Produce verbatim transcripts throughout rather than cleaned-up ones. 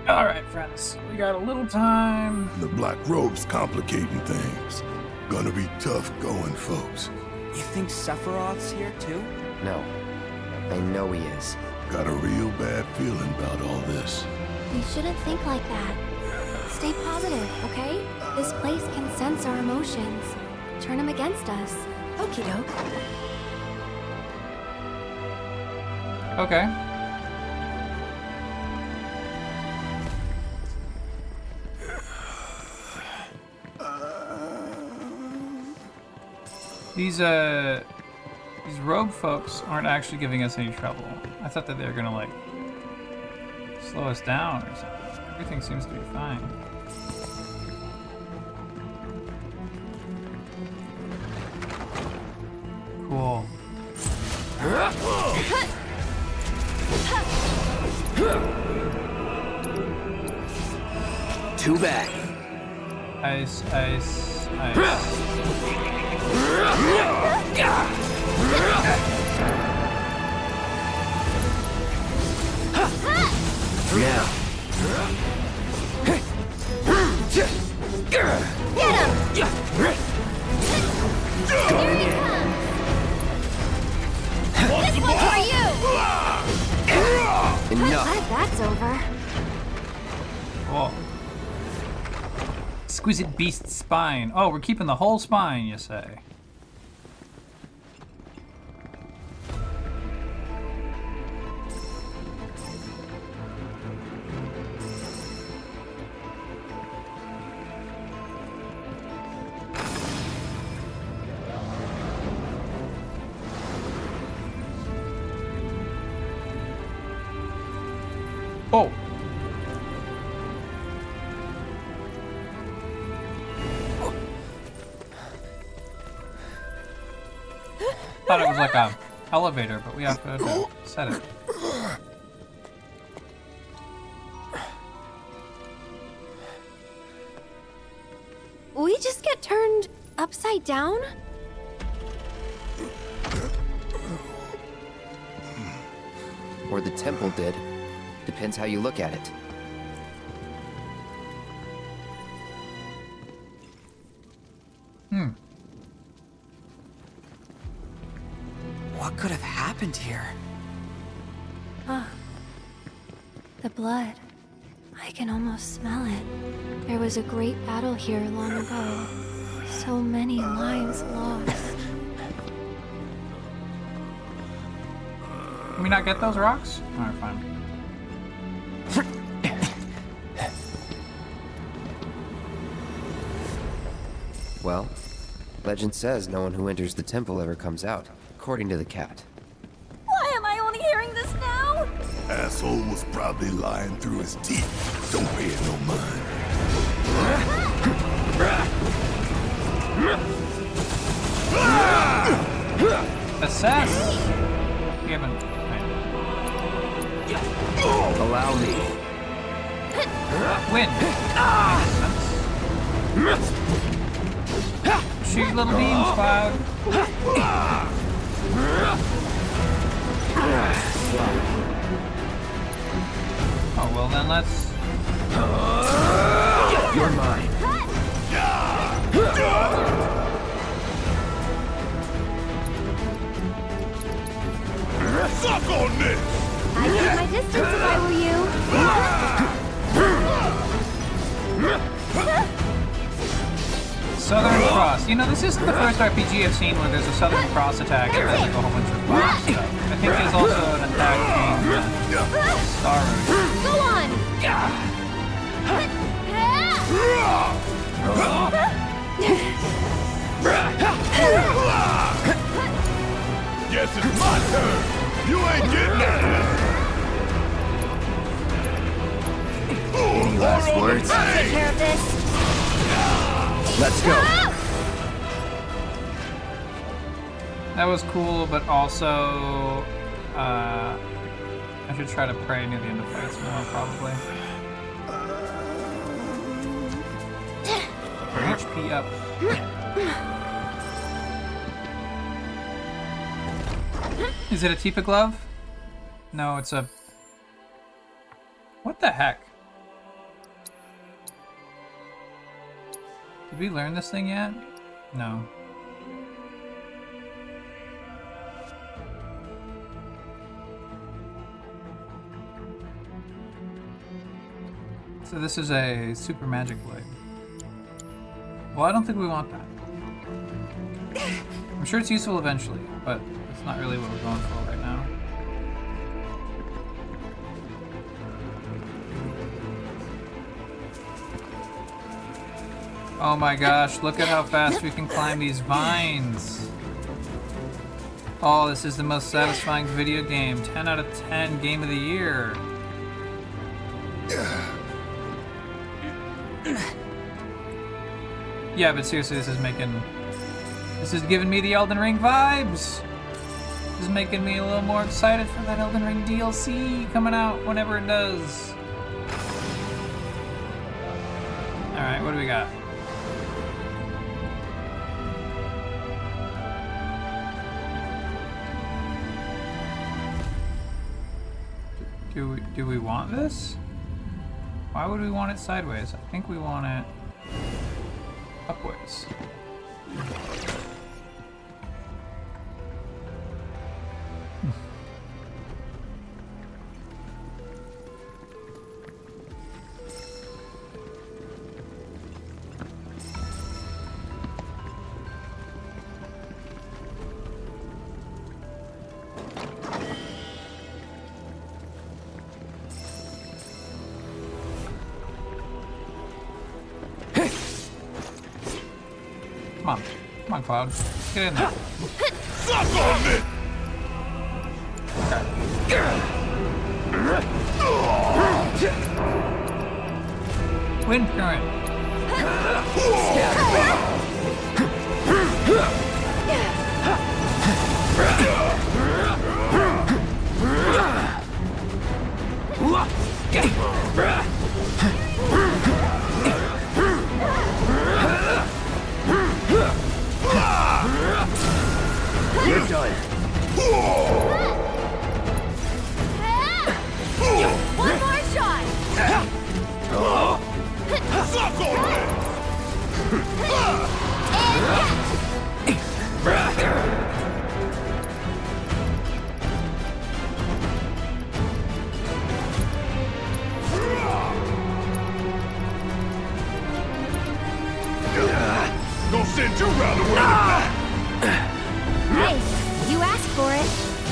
Alright, friends. We got a little time. The black robe's complicating things. Gonna be tough going, folks. You think Sephiroth's here too? No. I know he is. Got a real bad feeling about all this. We shouldn't think like that. Stay positive, okay? This place can sense our emotions. Turn them against us. Okie doke. Okay. These, uh... These rogue folks aren't actually giving us any trouble. I thought that they were gonna, like, slow us down or something. Everything seems to be fine. Cool. Too bad. Ice, ice, ice. Now. Get him! Here he comes! This one's for you! Enough. Glad that's over. Cool. Exquisite beast spine. Oh, we're keeping the whole spine, you say? Oh. Thought it was like a elevator, but we have to uh, set it. We just get turned upside down? Or the temple did. Depends how you look at it. Hmm. What could have happened here? Ah. The blood. I can almost smell it. There was a great battle here long ago. So many lives lost. Can we not get those rocks? Alright, fine. Well, legend says no one who enters the temple ever comes out, according to the cat. Why am I only hearing this now? Asshole was probably lying through his teeth. Don't pay it no mind. Assess! We haven't. Allow me. Win! Shoot little beams, Cloud. Oh, well then let's... You're mine. Suck on this! I'd keep my distance if I were you. Southern Cross. You know, this isn't the first R P G I've seen where there's a Southern Cross attack and there's like a whole bunch of block stuff. I think there's also an attack in uh, Star Road. Go on! Guess it's my turn! You ain't getting at this! Any last words? I'll take care of this. Let's go. That was cool, but also... Uh, I should try to pray near the end of fights more, probably. H P up. Is it a Tifa glove? No, it's a... What the heck? Did we learn this thing yet? No. So this is a super magic blade. Well, I don't think we want that. I'm sure it's useful eventually, but it's not really what we're going for right now. Oh my gosh, look at how fast we can climb these vines. Oh, this is the most satisfying video game. ten out of ten game of the year. Yeah, but seriously, this is making... This is giving me the Elden Ring vibes! This is making me a little more excited for that Elden Ring D L C coming out whenever it does. Alright, what do we got? Do we, do we want this? Why would we want it sideways? I think we want it upwards. Come on. Come on, Cloud. Get in there. Suck on it! Okay. Wind current. You're done. One more shot! Suck on it! Gonna send you round the world. Hey, you asked for it.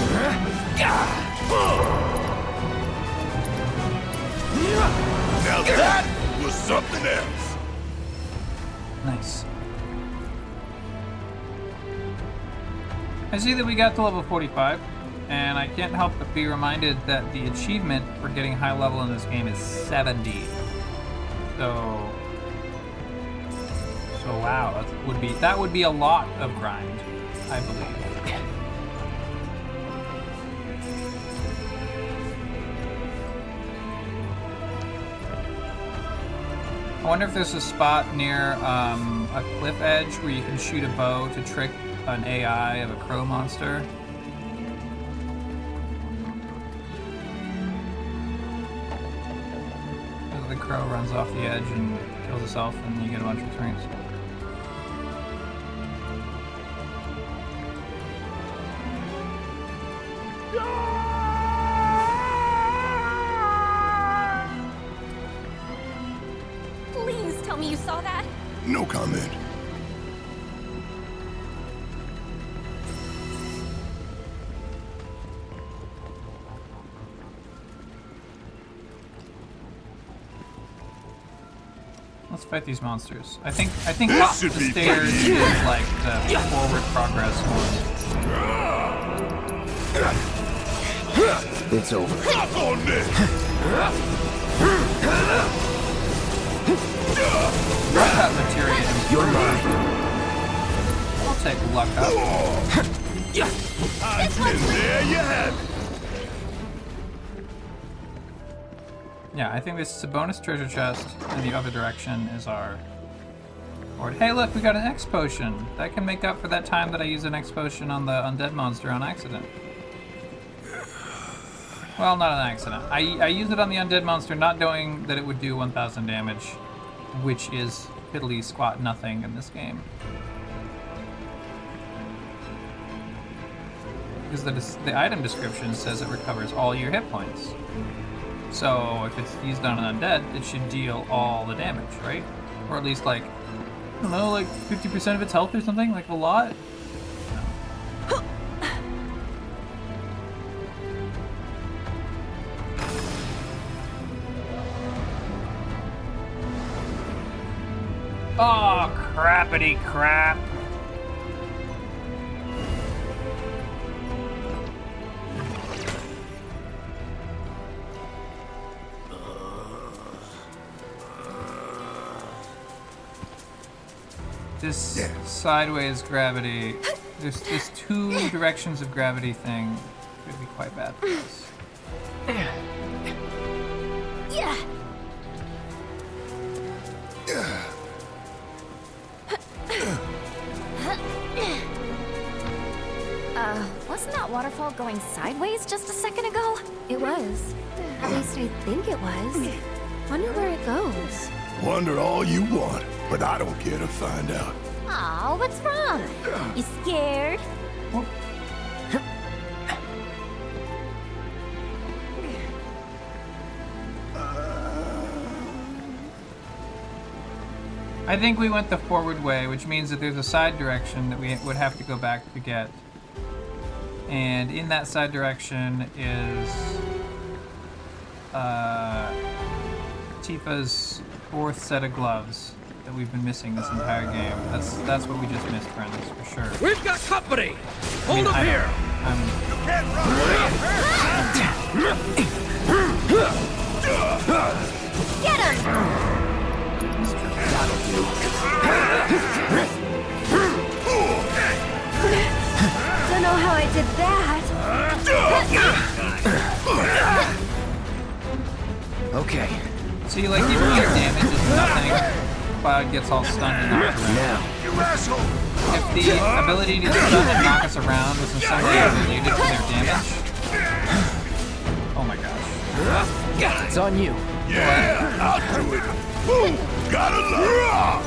Now that was something else. Nice. I see that we got to level forty-five, and I can't help but be reminded that the achievement for getting high level in this game is seventy. So, so wow, that would be that would be a lot of grind, I believe. I wonder if there's a spot near um, a cliff edge where you can shoot a bow to trick an A I of a crow monster. The crow runs off the edge and kills itself, and you get a bunch of experience. Please tell me you saw that. No comment. Let's fight these monsters. I think I think This up should the be stairs pretty is like the forward progress one. It's over. Suck on this! Luck up materia. You're mine. I'll take luck up. And there you have it. Yeah, I think this is a bonus treasure chest, and the other direction is our board. Hey, look, we got an X potion. That can make up for that time that I used an X potion on the undead monster on accident. Well, not an accident. I, I used it on the undead monster, not knowing that it would do one thousand damage, which is piddly squat nothing in this game. Because the, the item description says it recovers all your hit points. So if it's used on an undead, it should deal all the damage, right? Or at least like, I don't know, like fifty percent of its health or something? Like a lot? No. Oh, crappity crap. This Yeah. sideways gravity, there's this two directions of gravity thing could be quite bad for us. Yeah. Uh, wasn't that waterfall going sideways just a second ago? It was. At least I think it was. Wonder where it goes. Wonder all you want, but I don't care to find out. Aw, what's wrong? You scared? I think we went the forward way, which means that there's a side direction that we would have to go back to get. And in that side direction is uh, Tifa's fourth set of gloves that we've been missing this entire game. That's that's what we just missed, friends, for sure. We've got company! I Hold mean, up I here! I'm, Get him! Don't know how I did that. Okay, see, like, even your damage is nothing. Cloud gets all stunned and knocked around. now. If the ability to stun and knock us around was in some way related to their damage. Oh my gosh. It's on you. Yeah, I'll do it. Boom! Gotta love.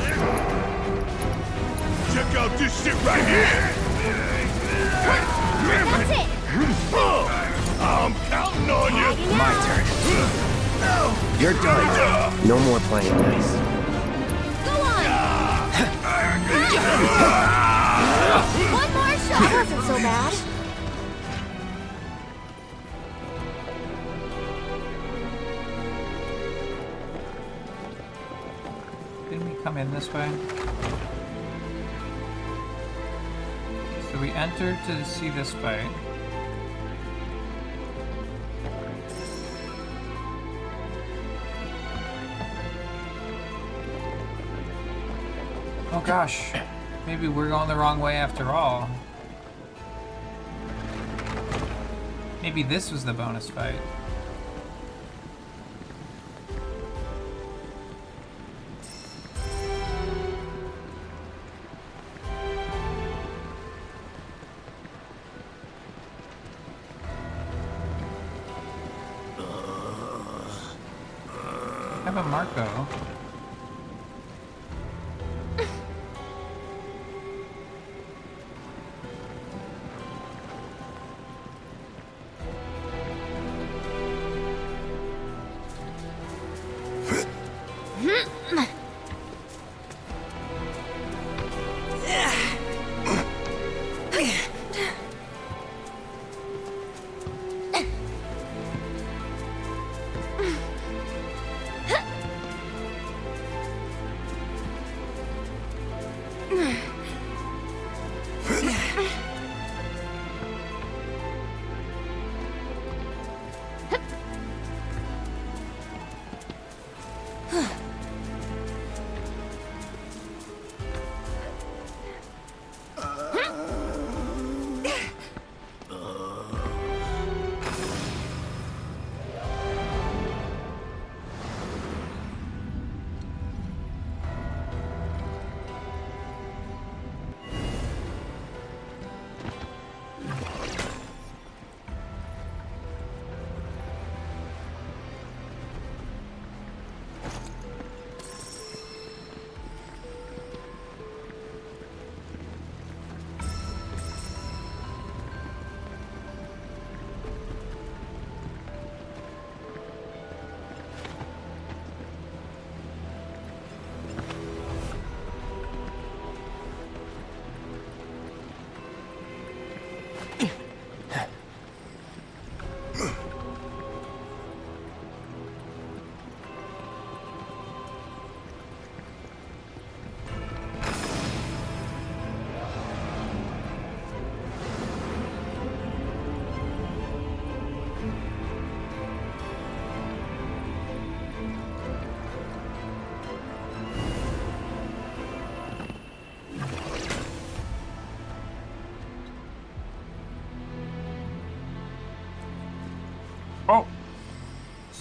Check out this shit right here. That's it! I'm counting on you. My turn. You're done. No more playing nice. Go on! One more shot! That wasn't so bad. Didn't we come in this way? So we entered to see this fight. Oh gosh, maybe we're going the wrong way after all. Maybe this was the bonus fight. I have a Marco.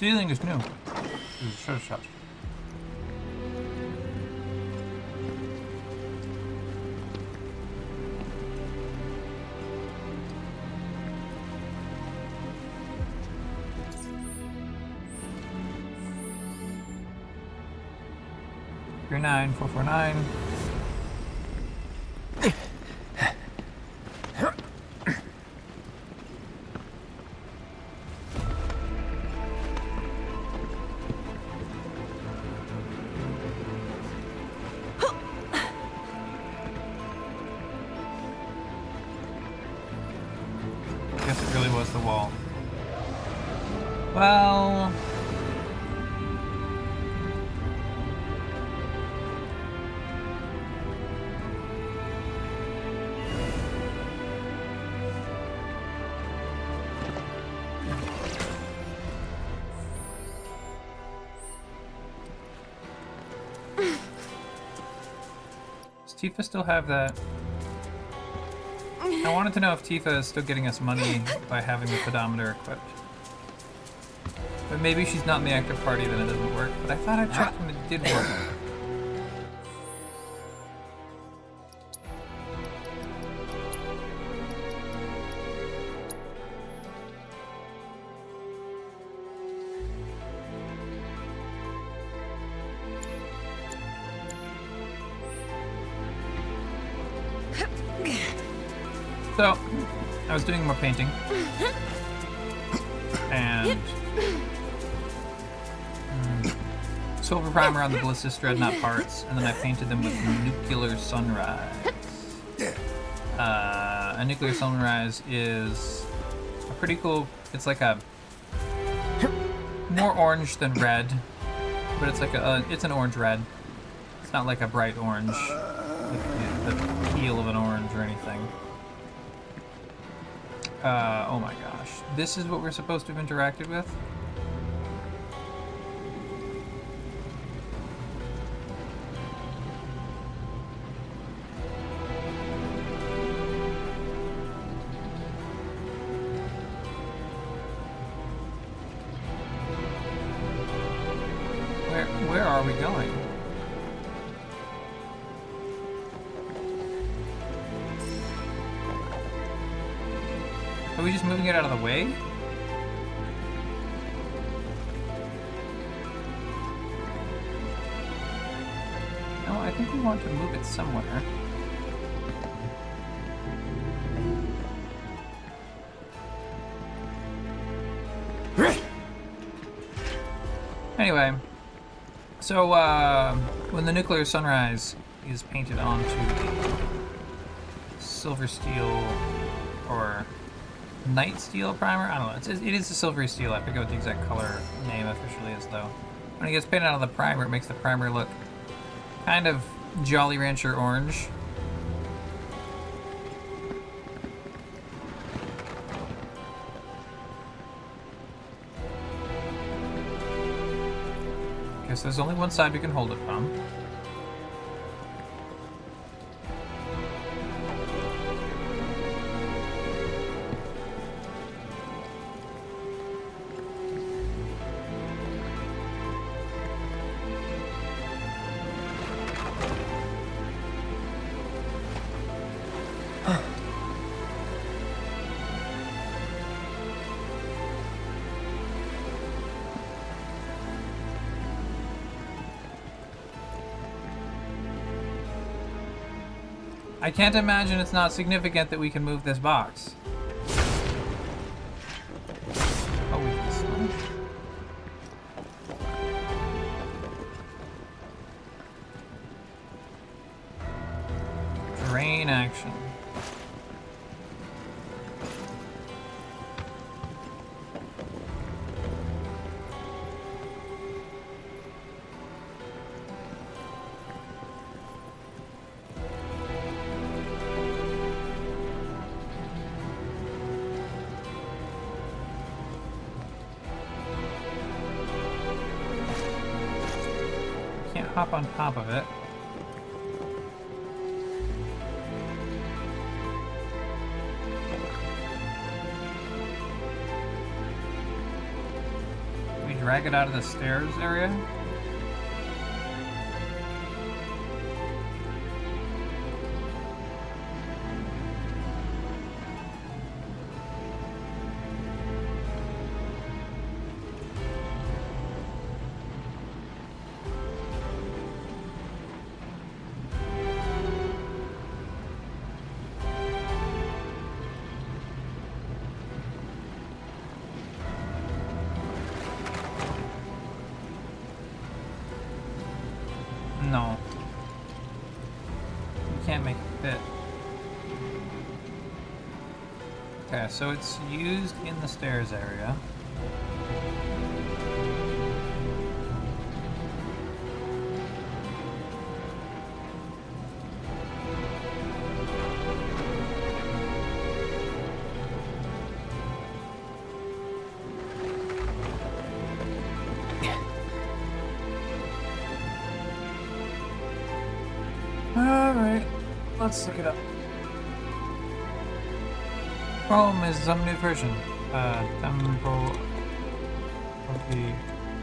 ceiling is new. This is a treasure chest. three nine four four nine. Guess it really was the wall. Well... Does Tifa still have that? I wanted to know if Tifa is still getting us money by having the pedometer equipped. But maybe she's not in the active party, then it doesn't work. But I thought I checked and it did work. So, I was doing more painting, and mm, silver primer on the Ballistus Dreadnought parts, and then I painted them with Nuclear Sunrise. Uh, a Nuclear Sunrise is a pretty cool, it's like a, more orange than red, but it's like a, uh, it's an orange-red. It's not like a bright orange, like the, the peel of an orange or anything. Uh, oh my gosh. This is what we're supposed to have interacted with? Where, where are we going? Are we just moving it out of the way? No, I think we want to move it somewhere. Anyway, so uh, when the Nuclear Sunrise is painted onto the silver steel or Night Steel primer? I don't know. It's, it is a silvery steel. I forget what the exact color name officially is, though. When it gets painted on the primer, it makes the primer look kind of Jolly Rancher orange. Guess there's only one side we can hold it from. I can't imagine it's not significant that we can move this box. Oh, we can smash. Drain action. Hop on top of it. We drag it out of the stairs area? No. You can't make it fit. Okay, so it's used in the stairs area. Alright, let's look it up. Chrome is some new version. Uh, Temple of the...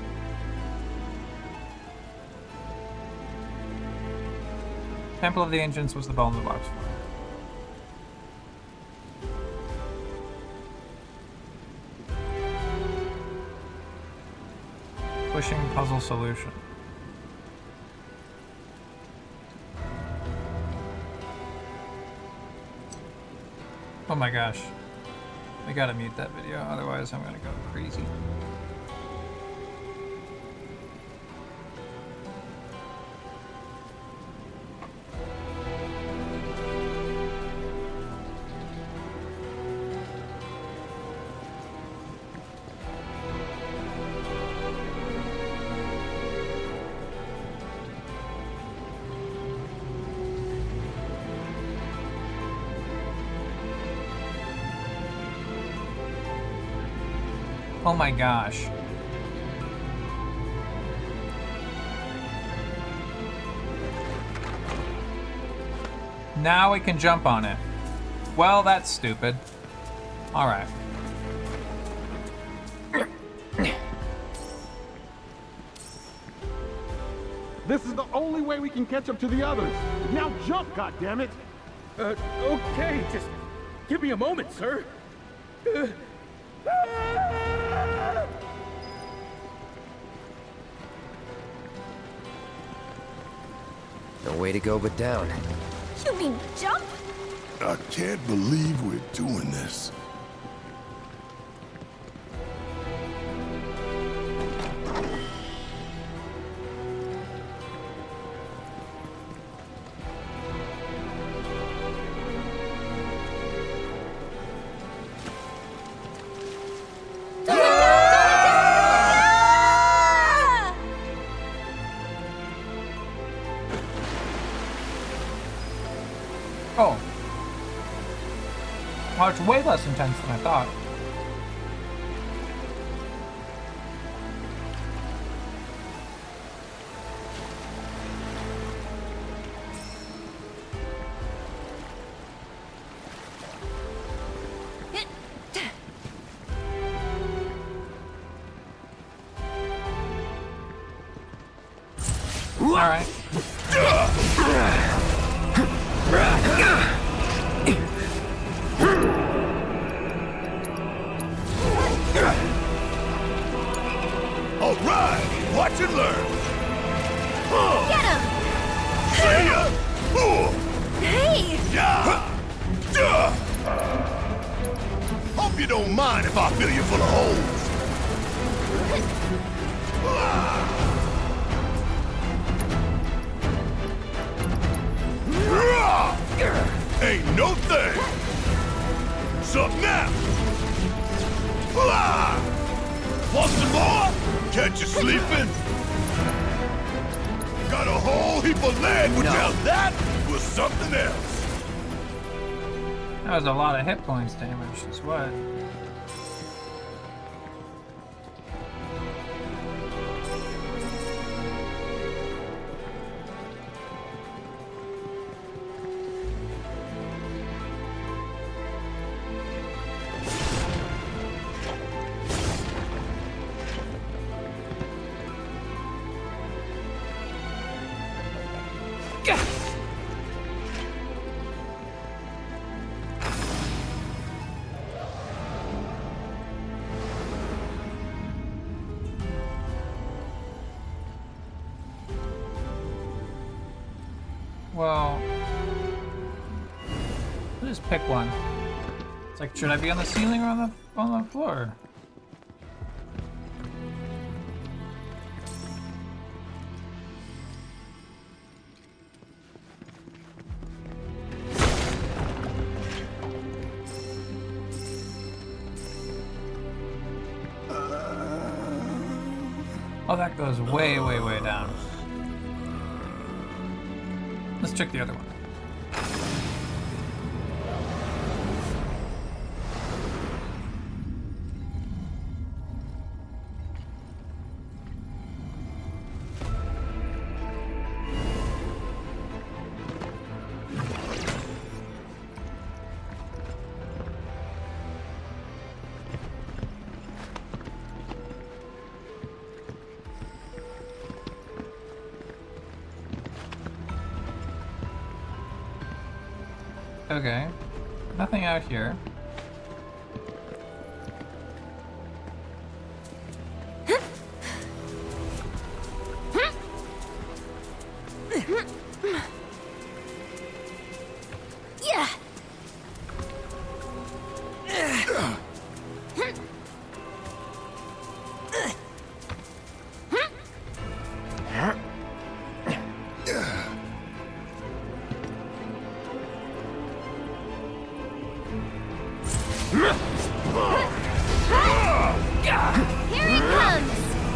Temple of the Ancients was the ball in the box for it. Pushing puzzle solution. Oh my gosh. I gotta mute that video, otherwise I'm gonna go crazy. Oh my gosh. Now we can jump on it. Well, that's stupid. Alright. This is the only way we can catch up to the others. Now jump, goddammit! Uh, okay, just give me a moment, sir. Uh, No way to go but down. You mean jump? I can't believe we're doing this. Oh. Well, it's way less intense than I thought. All right. All right, watch and learn. Get him! See ya. Ooh. Hey! Yeah. Yeah. Hope you don't mind if I fill you full of holes. Ah. Ain't no thing. Sup now? Ah. Want some more? Catch you sleeping? Got a whole heap of lead, but now that was something else. That was a lot of hit points damage, is what. Well, I'll just pick one. It's like, should I be on the ceiling or on the on the floor? Oh, that goes way, way, way down. Let's check the other one. Okay, nothing out here. Yeah. Here he comes!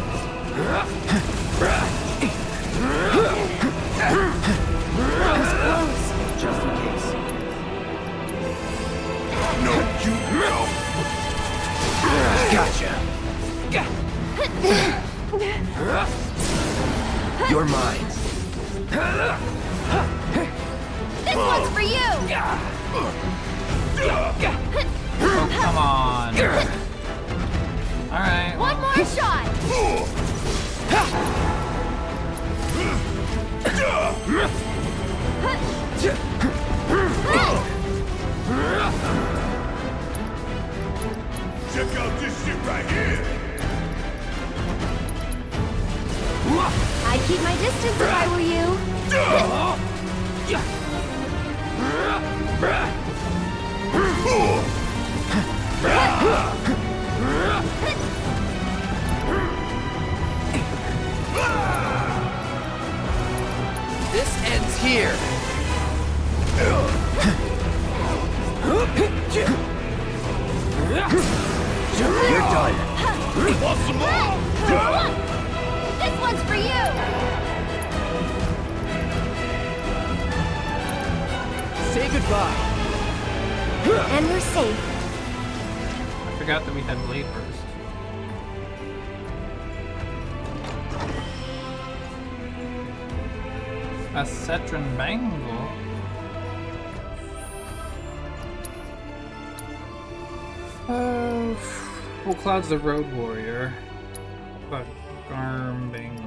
Just in case. No, you no. Gotcha. You're mine. This one's for you! Oh, come on. Alright. One more shot! Check out this shit right here. I'd keep my distance if I were you. This ends here. You're done. Want some more? This one's for you! Say goodbye. And we're safe. I forgot that we had Blade Burst. A Cetron Bangle. Uh, well, Cloud's the Road Warrior, but Garm Bangle.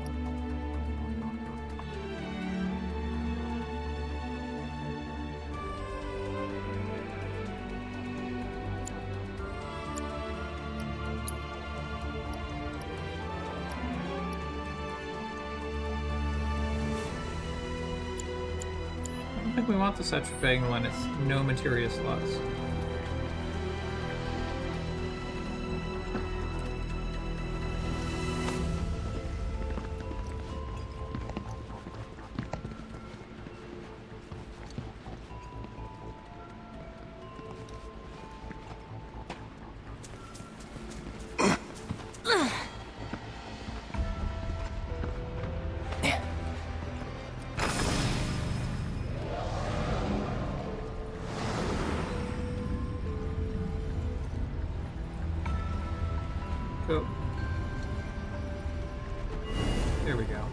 I don't think we want the Cetron Bangle when it's no materia slots. Go. Here we go.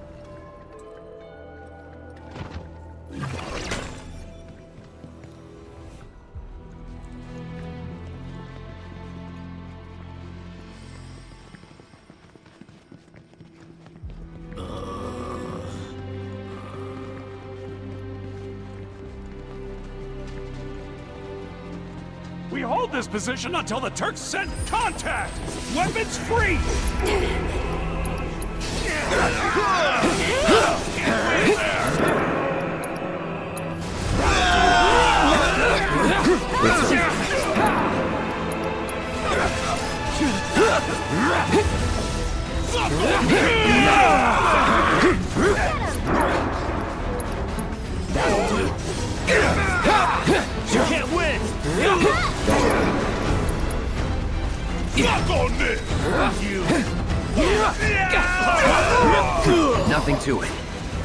We hold this position until the Turks send contact! Weapons free! You can't win! Knock on this! You. Nothing to it.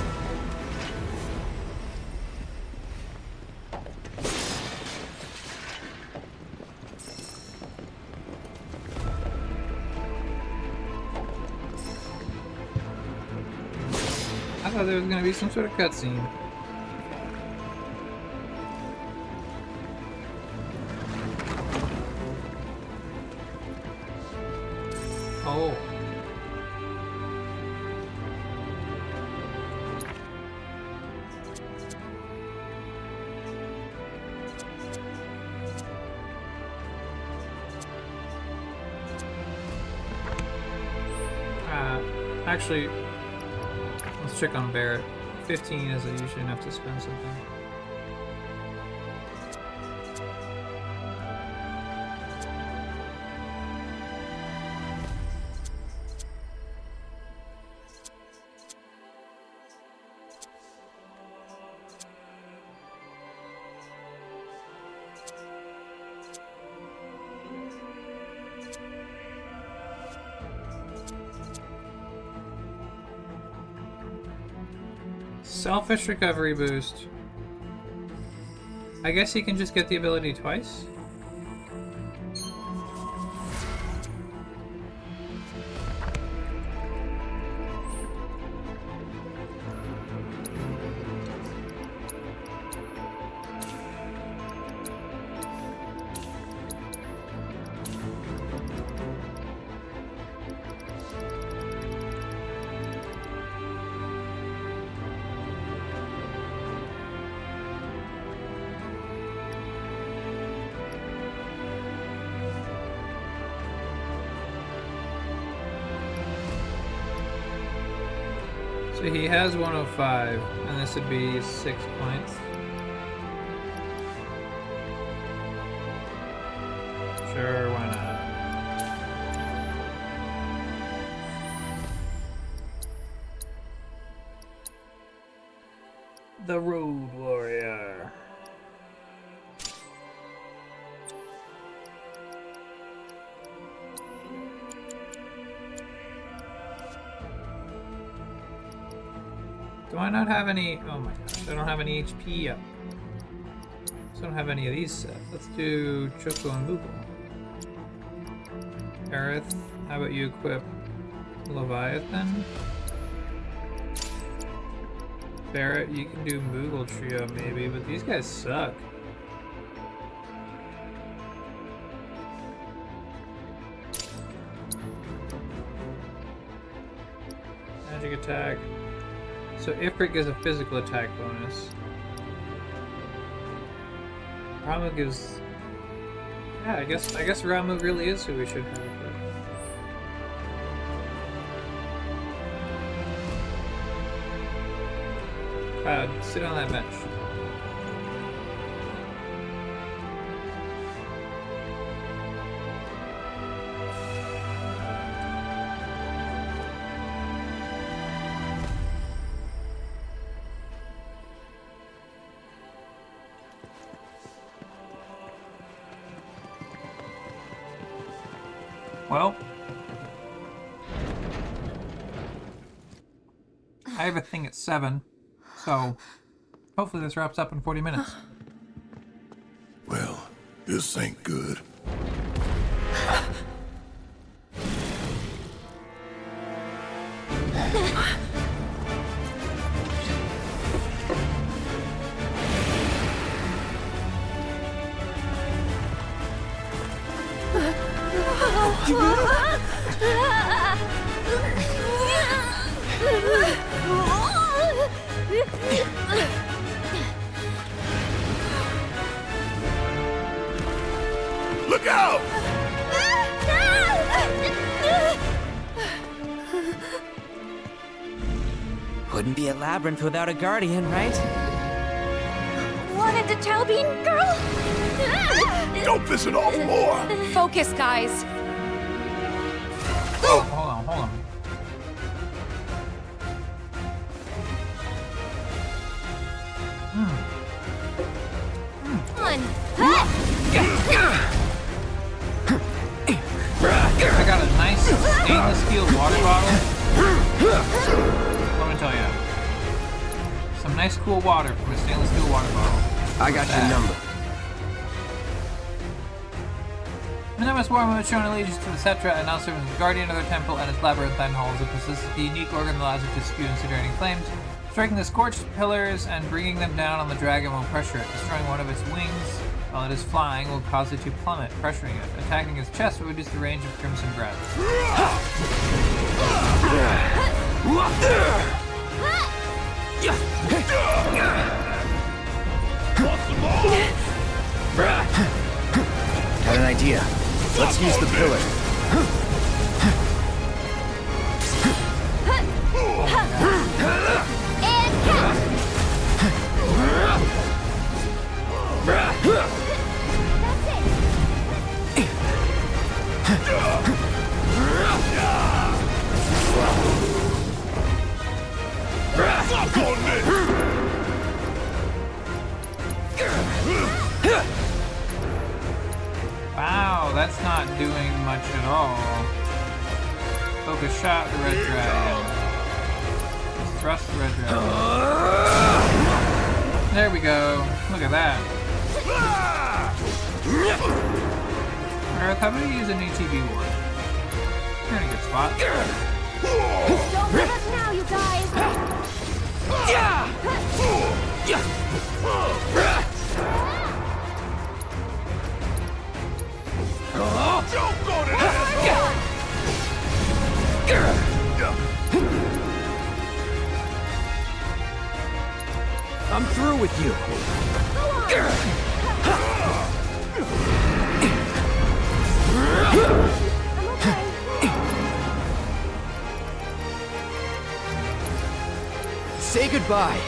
I thought there was gonna be some sort of cutscene. Oh. Uh, actually, let's check on Barret. fifteen is usually enough to spend something. Selfish recovery boost. I guess he can just get the ability twice? So he has one oh five, and this would be six points. Sure, why not? The Road Warrior. Do I not have any? Oh my gosh, I don't have any H P up. So I don't have any of these set. Let's do Choco and Moogle. Aerith, how about you equip Leviathan? Barret, you can do Moogle Trio maybe, but these guys suck. Magic attack. So Ifrit gives a physical attack bonus. Ramuh gives... Yeah, I guess I guess Ramuh really is who we should have equipped. Cloud, sit on that bench. Well, I have a thing at seven, so hopefully this wraps up in forty minutes. Well, this ain't good. Look out! Wouldn't be a labyrinth without a guardian, right? Wanted to tell Bean Girl? Don't piss it off more! Focus, guys. Oh, hold on, hold on. nice cool water from a stainless steel water bottle. I got your number. Minimus Warma has shown allegiance to the Cetra and now serves as the guardian of their temple and its labyrinthine halls. It possesses the unique organ that allows it to spew incinerating flames, striking the scorched pillars and bringing them down on the dragon will pressure it. Destroying one of its wings while it is flying will cause it to plummet, pressuring it. Attacking its chest will reduce the range of Crimson Breath. Got an idea. Let's use the pillar. And catch! That's Suck on this! Wow, that's not doing much at all. Focus shot the red dragon. Thrust the red dragon. There we go. Look at that. Earth, how about you use an A T B ward? You're in a good spot. Don't let us now, you guys! Joke on it, asshole! I'm through with you. Say goodbye.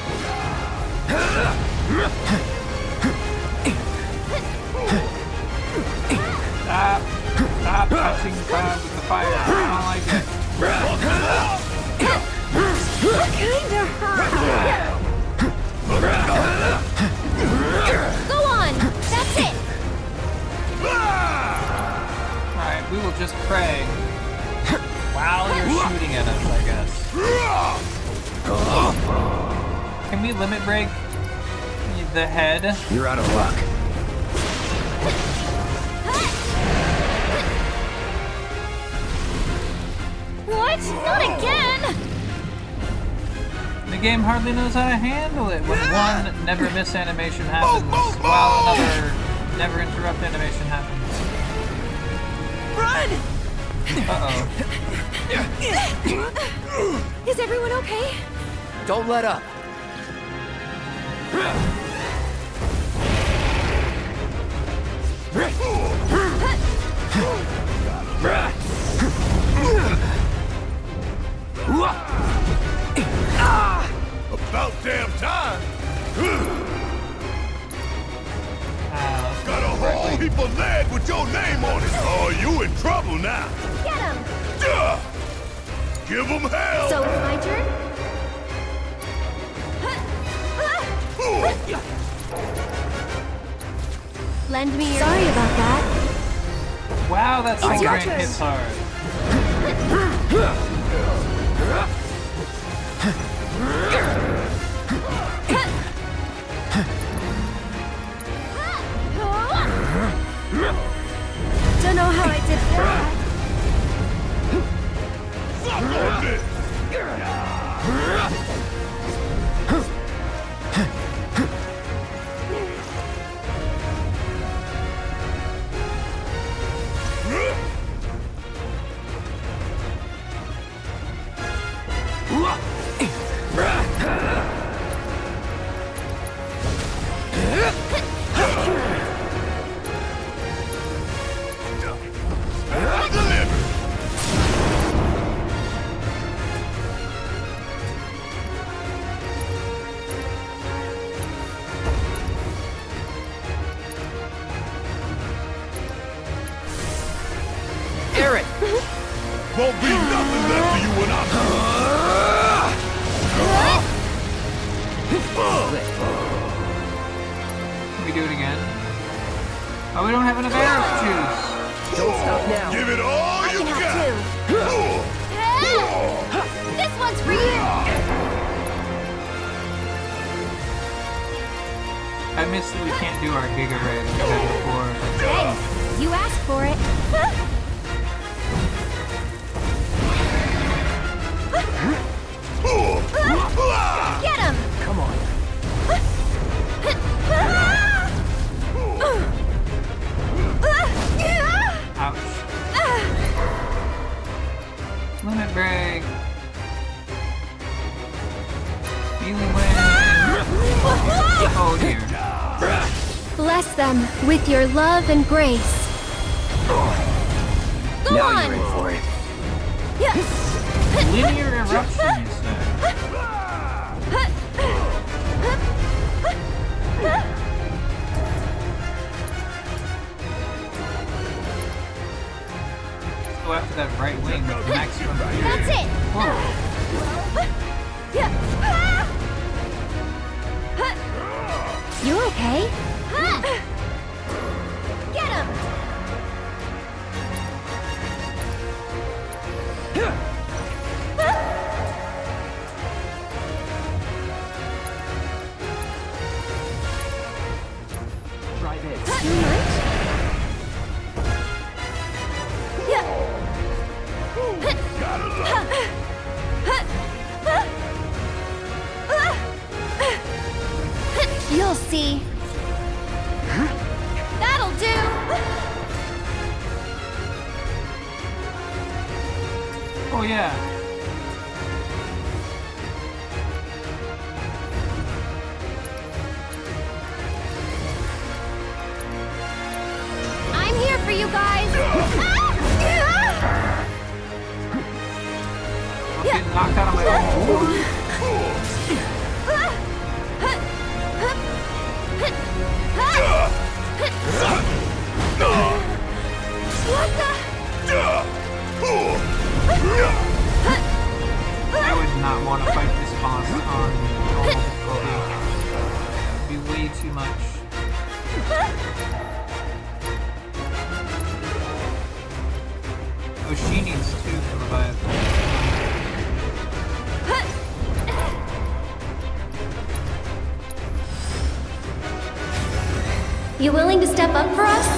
Stop. Stop touching the fire with the fire. I don't like it. Kinda hurt. Go on! That's it! Alright, we will just pray while you're shooting at us, I guess. Can we limit break the head? You're out of luck. What? Not again! The game hardly knows how to handle it when one never miss animation happens, while another never interrupt animation happens. Run! Uh-oh. Is everyone okay? Don't let up. About damn time! Ah, Got a whole heap of lead with your name on it! Oh, you in trouble now! Get him! Duh! Give him hell! So it's my turn? Lend me your... Sorry about that. wow, that I single got rank this. hits hard. Don't know how I did that. Suck on this! Aaron! Won't be nothing left of you when I'm Can we do it again? Oh, we don't have enough arrows to choose. Don't stop now. Give it all I you can got! have two. This one's for you. miss that we can't do our Giga Ray that we did before. Hey, you asked for it. Get him! Come on. Ouch. Limit break. Healing win. Oh dear. Bless them with your love and grace. Go now on! you're in for it. Linear eruption, you say? Go after that right wing with maximum fury. That's it! Whoa. You okay? Get him! Try this. Too much? You'll see. That'll do. Oh yeah. I'm here for you guys. I'm getting knocked out of my own. What the? I would not want to fight this boss on normal difficulty. It'd be way too much. Oh, she needs two for Leviathan. You willing to step up for us?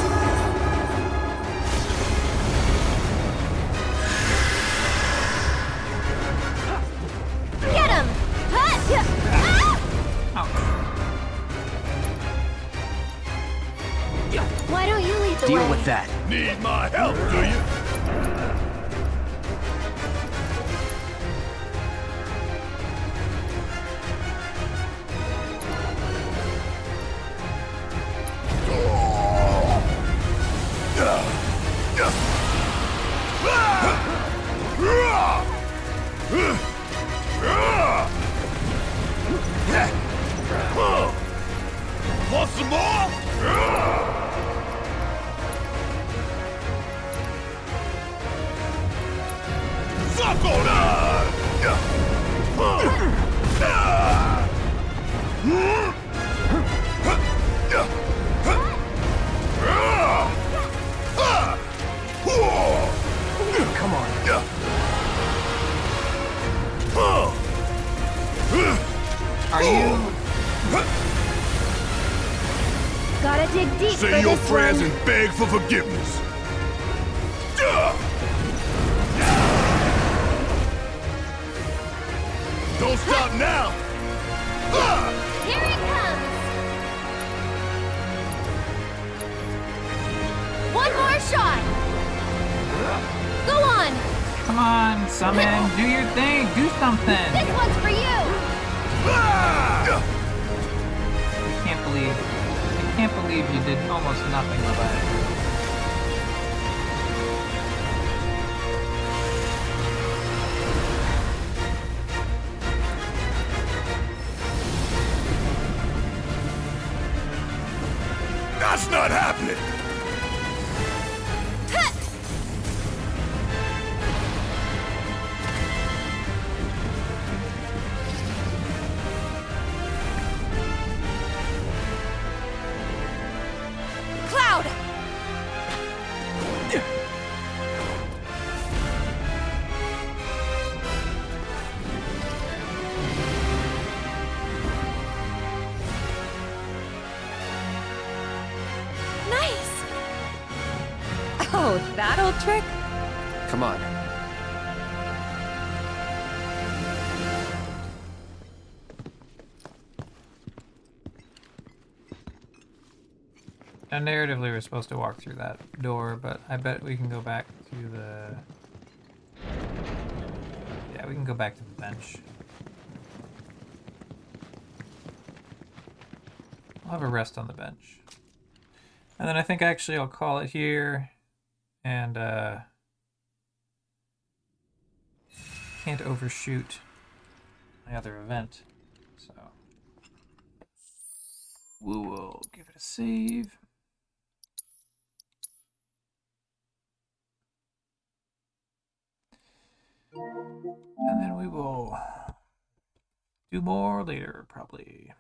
Get him! Why don't you lead the Deal way? with that. Need my help, do you? Want some more? Suck on Come on. Are you? Gotta dig deep for Say your this prayers one. and beg for forgiveness. Don't stop now. Here it comes. One more shot. Go on. Come on, summon. Do your thing. Do something. This one's for you. I can't believe. I can't believe you did almost nothing with that. That's not happening. Cloud. Oh, that old trick? Come on. Now, narratively, we're supposed to walk through that door, but I bet we can go back to the... Yeah, we can go back to the bench. I'll have a rest on the bench. And then I think actually I'll call it here, and uh, can't overshoot my other event, so we will give it a save. And then we will do more later, probably.